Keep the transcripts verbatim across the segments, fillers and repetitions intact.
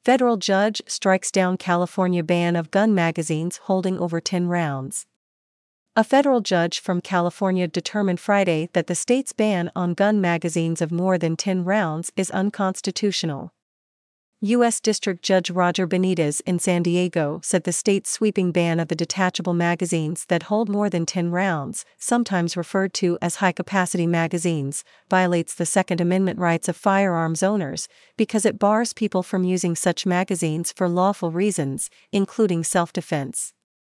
Federal judge strikes down California ban of gun magazines holding over ten rounds. A federal judge from California determined Friday that the state's ban on gun magazines of more than ten rounds is unconstitutional. U S District Judge Roger Benitez in San Diego said the state's sweeping ban of the detachable magazines that hold more than ten rounds, sometimes referred to as high-capacity magazines, violates the Second Amendment rights of firearms owners because it bars people from using such magazines for lawful reasons, including self-defense.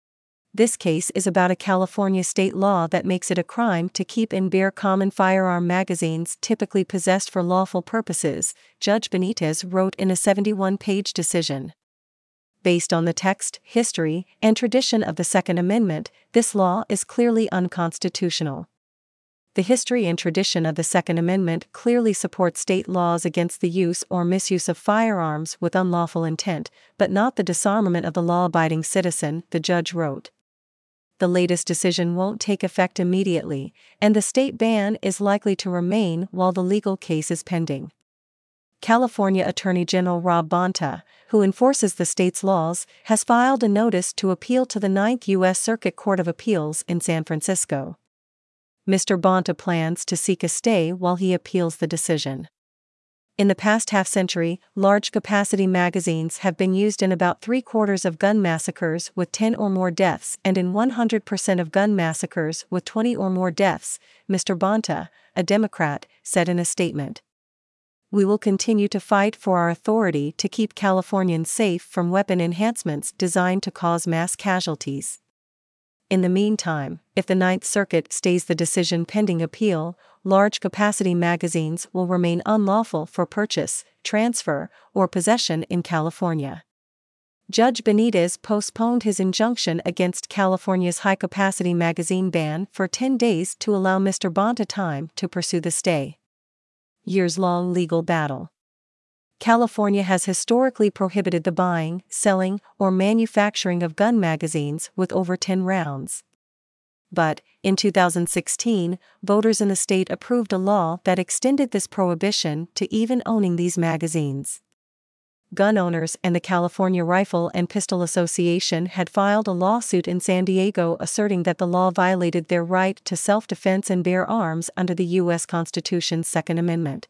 This case is about a California state law that makes it a crime to keep and bear common firearm magazines typically possessed for lawful purposes, Judge Benitez wrote in a seventy-one page decision. Based on the text, history, and tradition of the Second Amendment, this law is clearly unconstitutional. The history and tradition of the Second Amendment clearly support state laws against the use or misuse of firearms with unlawful intent, but not the disarmament of the law-abiding citizen, the judge wrote. The latest decision won't take effect immediately, and the state ban is likely to remain while the legal case is pending. California Attorney General Rob Bonta, who enforces the state's laws, has filed a notice to appeal to the Ninth U S Circuit Court of Appeals in San Francisco. Mister Bonta plans to seek a stay while he appeals the decision. In the past half-century, large-capacity magazines have been used in about three-quarters of gun massacres with ten or more deaths and in one hundred percent of gun massacres with twenty or more deaths, Mister Bonta, a Democrat, said in a statement. We will continue to fight for our authority to keep Californians safe from weapon enhancements designed to cause mass casualties. In the meantime, if the Ninth Circuit stays the decision pending appeal, large-capacity magazines will remain unlawful for purchase, transfer, or possession in California. Judge Benitez postponed his injunction against California's high-capacity magazine ban for ten days to allow Mister Bonta time to pursue the stay. Years-long legal battle. California has historically prohibited the buying, selling, or manufacturing of gun magazines with over ten rounds. But, in two thousand sixteen, voters in the state approved a law that extended this prohibition to even owning these magazines. Gun owners and the California Rifle and Pistol Association had filed a lawsuit in San Diego asserting that the law violated their right to self-defense and bear arms under the U S Constitution's Second Amendment.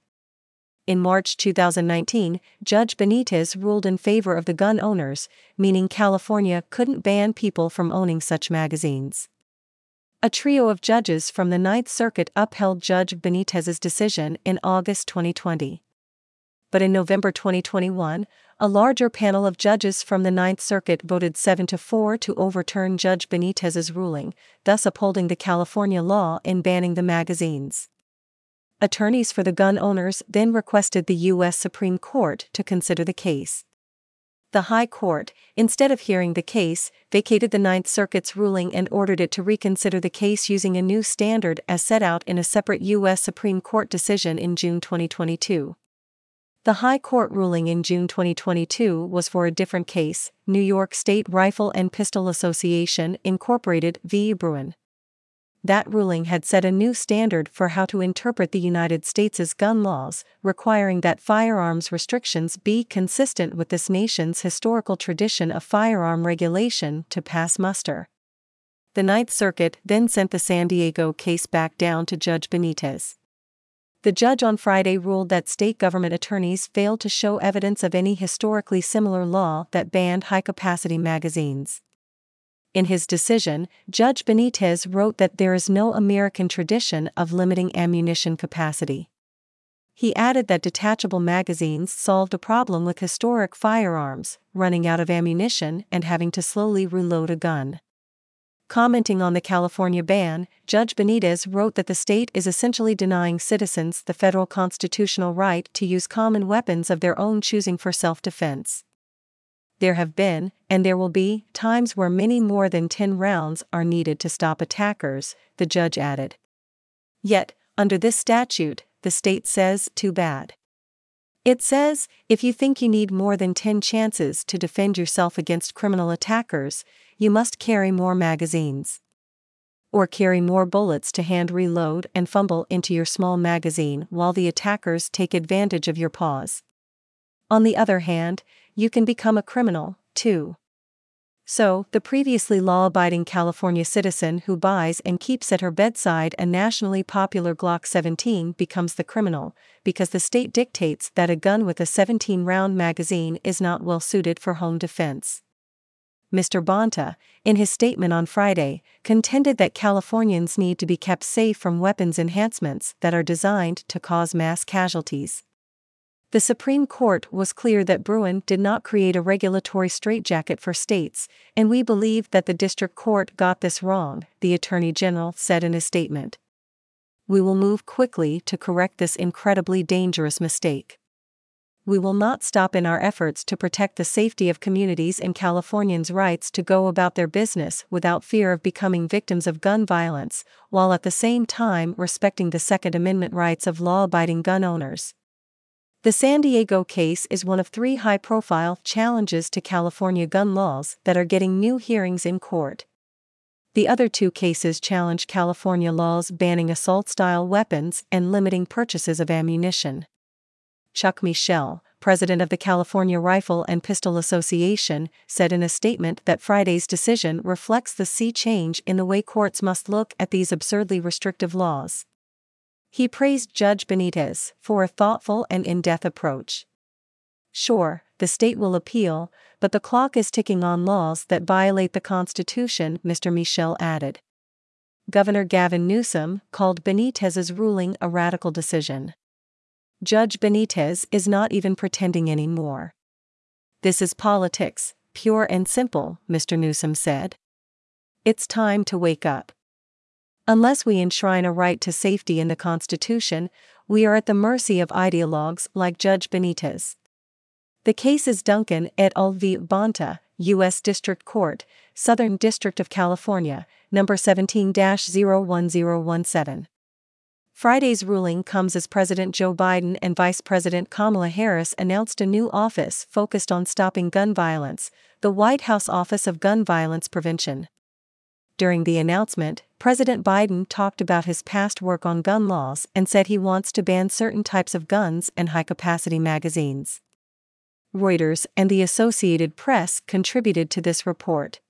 In March two thousand nineteen, Judge Benitez ruled in favor of the gun owners, meaning California couldn't ban people from owning such magazines. A trio of judges from the Ninth Circuit upheld Judge Benitez's decision in August twenty twenty. But in November twenty twenty-one, a larger panel of judges from the Ninth Circuit voted seven to four to overturn Judge Benitez's ruling, thus upholding the California law in banning the magazines. Attorneys for the gun owners then requested the U S Supreme Court to consider the case. The High Court, instead of hearing the case, vacated the Ninth Circuit's ruling and ordered it to reconsider the case using a new standard as set out in a separate U S Supreme Court decision in June twenty twenty-two. The High Court ruling in June twenty twenty-two was for a different case, New York State Rifle and Pistol Association, Incorporated v. Bruen. That ruling had set a new standard for how to interpret the United States' gun laws, requiring that firearms restrictions be consistent with this nation's historical tradition of firearm regulation to pass muster. The Ninth Circuit then sent the San Diego case back down to Judge Benitez. The judge on Friday ruled that state government attorneys failed to show evidence of any historically similar law that banned high-capacity magazines. In his decision, Judge Benitez wrote that there is no American tradition of limiting ammunition capacity. He added that detachable magazines solved a problem with historic firearms, running out of ammunition and having to slowly reload a gun. Commenting on the California ban, Judge Benitez wrote that the state is essentially denying citizens the federal constitutional right to use common weapons of their own choosing for self-defense. There have been, and there will be, times where many more than ten rounds are needed to stop attackers, the judge added. Yet, under this statute, the state says, too bad. It says, if you think you need more than ten chances to defend yourself against criminal attackers, you must carry more magazines. Or carry more bullets to hand reload and fumble into your small magazine while the attackers take advantage of your pause. On the other hand, you can become a criminal, too. So, the previously law-abiding California citizen who buys and keeps at her bedside a nationally popular Glock seventeen becomes the criminal, because the state dictates that a gun with a seventeen round magazine is not well suited for home defense. Mister Bonta, in his statement on Friday, contended that Californians need to be kept safe from weapons enhancements that are designed to cause mass casualties. The Supreme Court was clear that Bruen did not create a regulatory straitjacket for states, and we believe that the district court got this wrong, the Attorney General said in his statement. We will move quickly to correct this incredibly dangerous mistake. We will not stop in our efforts to protect the safety of communities and Californians' rights to go about their business without fear of becoming victims of gun violence, while at the same time respecting the Second Amendment rights of law-abiding gun owners. The San Diego case is one of three high-profile challenges to California gun laws that are getting new hearings in court. The other two cases challenge California laws banning assault-style weapons and limiting purchases of ammunition. Chuck Michel, president of the California Rifle and Pistol Association, said in a statement that Friday's decision reflects the sea change in the way courts must look at these absurdly restrictive laws. He praised Judge Benitez for a thoughtful and in-depth approach. Sure, the state will appeal, but the clock is ticking on laws that violate the Constitution, Mister Michel added. Governor Gavin Newsom called Benitez's ruling a radical decision. Judge Benitez is not even pretending anymore. This is politics, pure and simple, Mister Newsom said. It's time to wake up. Unless we enshrine a right to safety in the Constitution, we are at the mercy of ideologues like Judge Benitez. The case is Duncan et al. V. Bonta, U S District Court, Southern District of California, number seventeen dash zero one zero one seven. Friday's ruling comes as President Joe Biden and Vice President Kamala Harris announced a new office focused on stopping gun violence, the White House Office of Gun Violence Prevention. During the announcement, President Biden talked about his past work on gun laws and said he wants to ban certain types of guns and high-capacity magazines. Reuters and the Associated Press contributed to this report.